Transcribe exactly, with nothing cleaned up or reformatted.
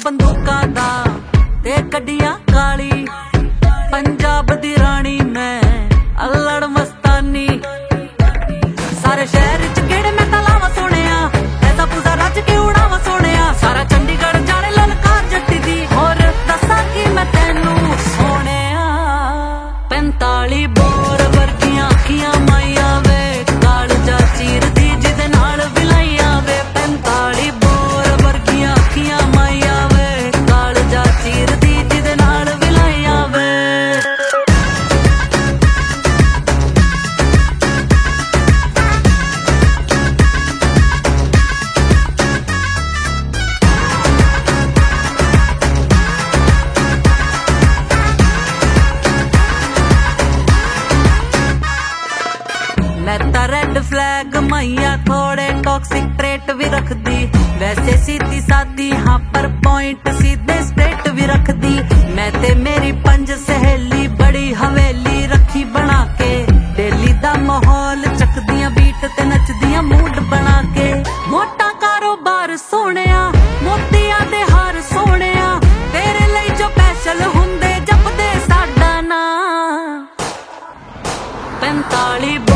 बंदूकां दा ते गड्डियां काली पंजाब दी रानी मैं अल्लड़ मस्तानी सारे शहर च गेड़े मैं तलावा सोनिया ऐसा पूजा रच के उड़ावा सोनिया सारा चंडीगढ़ जाने ललकार जट्टी दी और दसा की मैं तेनू सोनिया पैंताली बोर वर्गियां अखियां माइया वे कालजा चीर दी जिदे नाल विलाइया वे पैंताली बोर वर्गियां अखियां माइया वे कालजा चीर दी जिदे नाल विलाइया वे मैं ता रेड फ्लैग माइया थोड़े टॉक्सिक ट्रेट भी रख दी वैसे सीधी सादी हाँ पर पॉइंट सीधे स्ट्रेट भी रख दी मैं ते मेरी पंज सहेली बड़ी हवेली रखी बना के डेली दा माहौल चकदियां बीट ते नचदियां मूड बना के मोटा कारोबार सोनिया मोतिया दे हार सोनिया तेरे लिए जो स्पेशल हुंदे जपदे साडा ना पैंताली